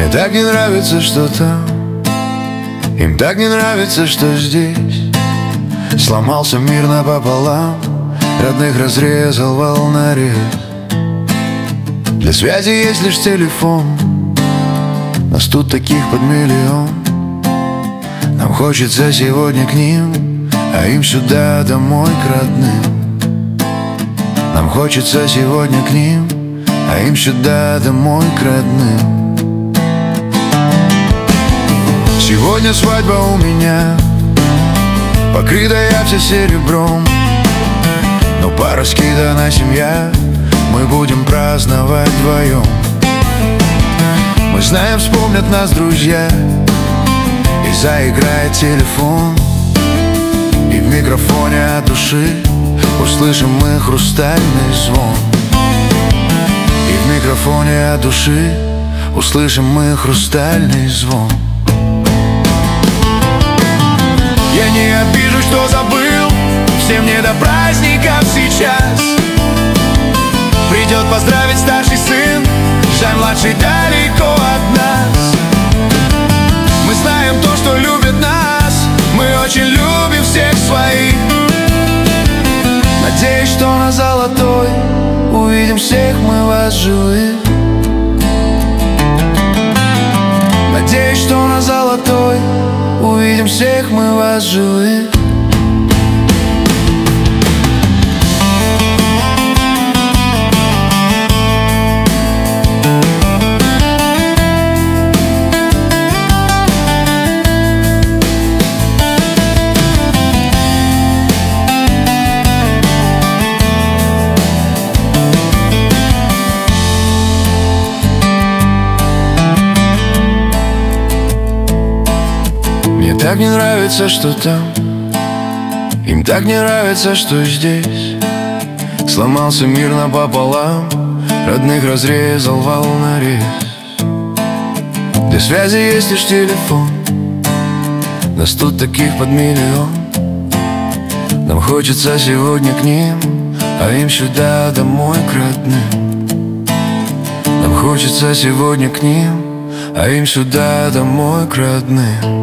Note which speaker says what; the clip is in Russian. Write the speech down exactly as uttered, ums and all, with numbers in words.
Speaker 1: так не нравится, что там, им так не нравится, что здесь. Сломался мир напополам, родных разрезал волнорез. Для связи есть лишь телефон, нас тут таких под миллион. Нам хочется сегодня к ним, а им сюда домой к родным. Нам хочется сегодня к ним, а им сюда домой к родным. Сегодня свадьба у меня, покрытая вся серебром, но пораскидана семья, мы будем праздновать вдвоем. Мы знаем, вспомнят нас друзья, и заиграет телефон, и в микрофоне от души услышим мы хрустальный звон. И в микрофоне от души услышим мы хрустальный звон. Я не обижу, что забыл, всем не до праздников сейчас. Придет поздравить старший сын, жаль, младший далеко от нас. Мы знаем то, что любит нас, мы очень любим всех своих. Надеюсь, что на Золотой увидим всех мы вас живых. Надеюсь, что на Золотой увидим всех мы вас живых. Мне так не нравится, что там, им так не нравится, что здесь. Сломался мир напополам, родных разрезал волнорез. Для связи есть лишь телефон, нас тут таких под миллион. Нам хочется сегодня к ним, а им сюда домой к родным. Нам хочется сегодня к ним, а им сюда домой к родным.